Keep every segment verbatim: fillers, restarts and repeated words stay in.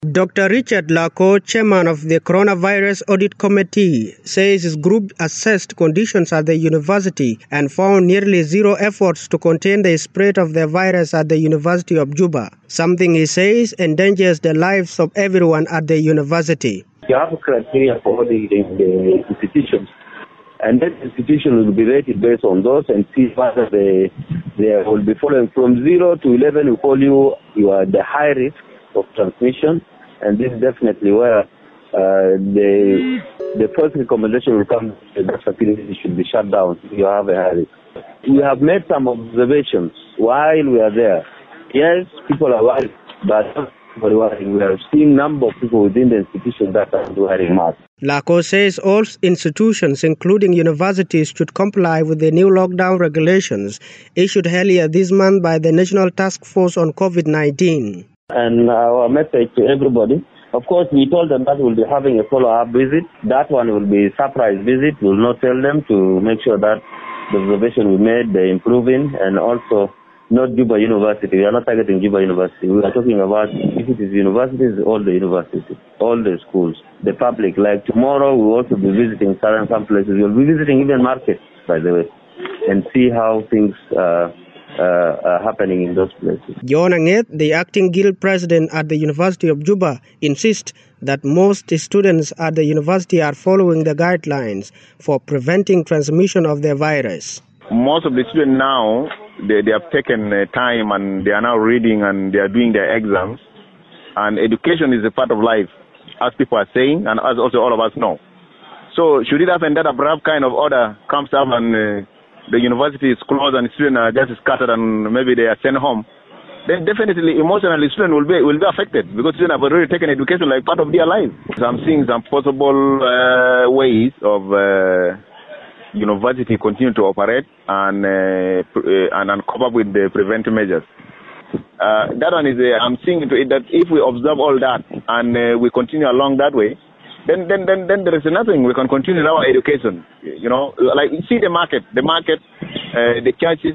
Doctor Richard Lako, chairman of the Coronavirus Audit Committee, says his group assessed conditions at the university and found nearly zero efforts to contain the spread of the virus at the University of Juba, something he says endangers the lives of everyone at the university. You have a criteria for auditing the institutions, and that institution will be rated based on those and see whether they, they will be following from zero to eleven. We call you, you are the high risk of transmission, and this is definitely where uh, the the first recommendation will come that the facility should be shut down if you have a high risk. We have made some observations while we are there. Yes, people are worried, but not worrying. We are seeing number of people within the institution that are wearing masks. Lako says all institutions, including universities, should comply with the new lockdown regulations issued earlier this month by the National Task Force on COVID nineteen. And our message to everybody, of course, we told them that we'll be having a follow-up visit. That one will be a surprise visit. We'll not tell them to make sure that the observation we made, they're improving, and also not Juba University. We are not targeting Juba University. We are talking about, if it is universities, all the universities, all the schools, the public. Like tomorrow, we'll also be visiting certain some places. We'll be visiting even markets, by the way, and see how things uh, Uh, uh, happening in those places. John Anget, the acting guild president at the University of Juba, insists that most students at the university are following the guidelines for preventing transmission of the virus. Most of the students now, they, they have taken uh, time and they are now reading and they are doing their exams. And education is a part of life, as people are saying, and as also all of us know. So should it happen that a abrupt kind of order comes up and uh, the university is closed and students are just scattered and maybe they are sent home, then definitely emotionally students will be will be affected because students have already taken education like part of their life. So I'm seeing some possible uh, ways of uh, university continue to operate and uh, and, and come up with the preventive measures. Uh, that one is uh, I'm seeing into it that if we observe all that and uh, we continue along that way, Then, then, then, then there is nothing. We can continue our education. You know, like you see the market, the market, uh, the churches,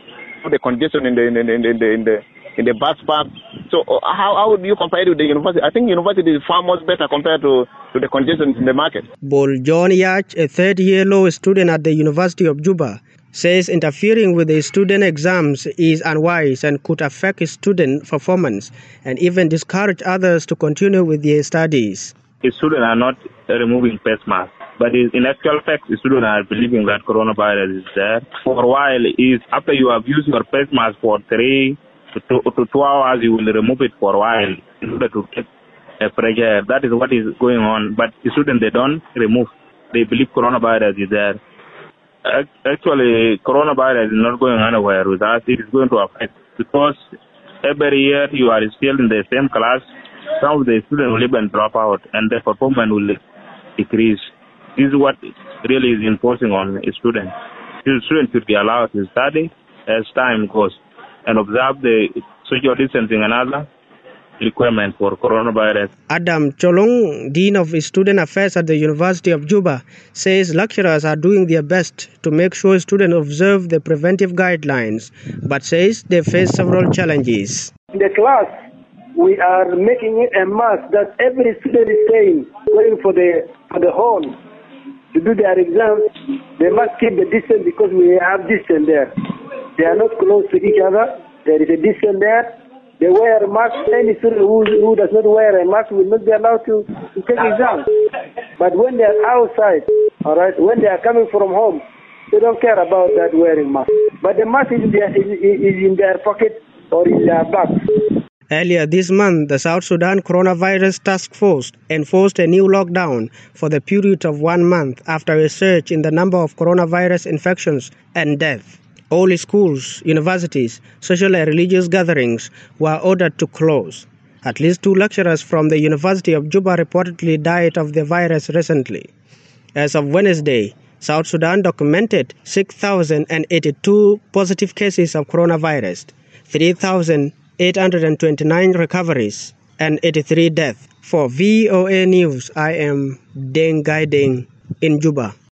the congestion in the in the in the in the, in the bus park. So how how would you compare it with the university? I think university is far much better compared to, to the congestion in the market. Bol John Yach, a third-year law student at the University of Juba, says interfering with the student exams is unwise and could affect student performance and even discourage others to continue with their studies. The students are not removing face masks, but in actual fact, the students are believing that coronavirus is there. For a while, is after you have used your face mask for three to two, to two hours, you will remove it for a while in order to get a fresh air. That is what is going on. But the students, they don't remove. They believe coronavirus is there. Actually, coronavirus is not going anywhere with us. It is going to affect because every year you are still in the same class. Some of the students will even drop out and the performance will decrease. This is what really is enforcing on students. The students should be allowed to study as time goes and observe the social distancing and other requirements for coronavirus. Adam Cholong, Dean of Student Affairs at the University of Juba, says lecturers are doing their best to make sure students observe the preventive guidelines, but says they face several challenges. In the class, we are making it a must that every student is saying, going for the for the hall to do their exams, they must keep the distance because we have distance there. They are not close to each other. There is a distance there. They wear a mask. Any student who, who does not wear a mask will not be allowed to, to take exams. But when they are outside, all right, when they are coming from home, they don't care about that wearing mask. But the mask is in their, is, is in their pocket or in their bag. Earlier this month, the South Sudan Coronavirus Task Force enforced a new lockdown for the period of one month after a surge in the number of coronavirus infections and deaths. All schools, universities, social and religious gatherings were ordered to close. At least two lecturers from the University of Juba reportedly died of the virus recently. As of Wednesday, South Sudan documented six thousand eighty-two positive cases of coronavirus, three thousand eight hundred twenty-nine recoveries, and eighty-three deaths. For V O A News, I am Deng Gai Deng in Juba.